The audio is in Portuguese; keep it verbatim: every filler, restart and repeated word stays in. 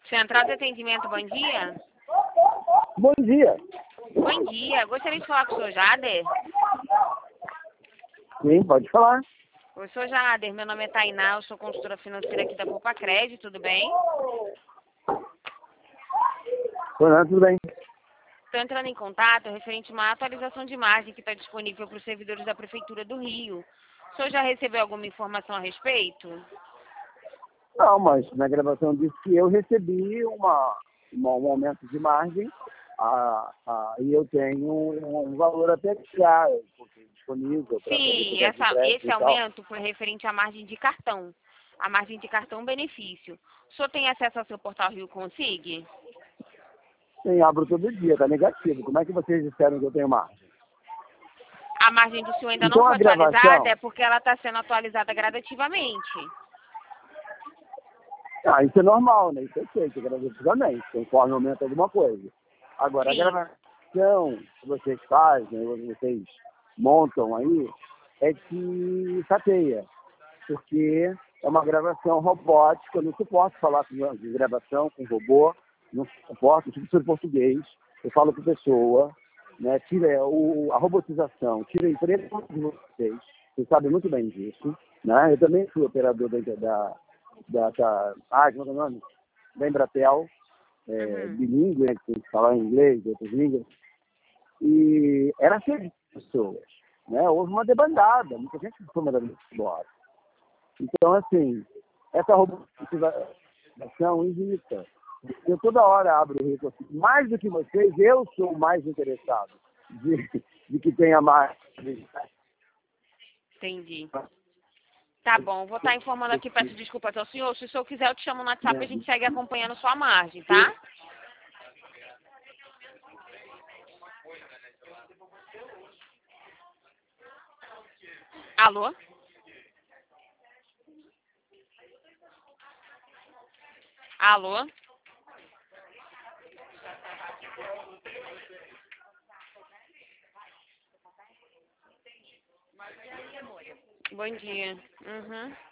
Central de Atendimento, bom dia. Bom dia. Bom dia. Gostaria de falar com o senhor Jader. Sim, pode falar. Oi, senhor Jader. Meu nome é Tainá, eu sou consultora financeira aqui da Poupa Crédito, tudo bem? Olá, tudo bem? Estou entrando em contato referente a uma atualização de margem que está disponível para os servidores da Prefeitura do Rio. O senhor já recebeu alguma informação a respeito? Não, mas na gravação disse que eu recebi uma, uma- um aumento de margem a, a, e eu tenho um, um valor até caro, porque disponível para poder Sim, pegar de essa, crédito esse e tal. aumento foi referente à margem de cartão. A margem de cartão benefício. O senhor tem acesso ao seu portal Rio Consig? Sim, abro todo dia, tá negativo. Como é que vocês disseram que eu tenho margem? A margem do senhor ainda não Então foi a gravação, atualizada, é porque ela está sendo atualizada gradativamente. ah, isso é normal, né? Isso eu sei, que gradativamente, conforme aumenta alguma coisa. Agora, a Sim. gravação que vocês fazem, ou que vocês montam aí, é que chateia, porque é uma gravação robótica, eu não suporto falar com de gravação com robô, não suporto, tipo sobre português, eu falo com pessoa, né? Tira o, a robotização, tira o emprego de vocês, vocês sabem muito bem disso, né? Eu também fui operador da, da, da, da ah, como é o nome? Da Embratel, é, Uhum. bilíngue, né? Que tem que falar em inglês, outras línguas, e era cheio de pessoas, né? Houve uma debandada, muita gente foi mandada embora. Então, assim, essa robotização invita. Eu toda hora abro o Rio, mais do que vocês, eu sou o mais interessado de, de que tenha mais. Entendi. Tá bom, vou estar informando aqui, peço desculpas ao senhor. Se o senhor quiser, eu te chamo no WhatsApp e a gente segue acompanhando sua margem, tá? Alô? Alô? Bom dia. Uhum.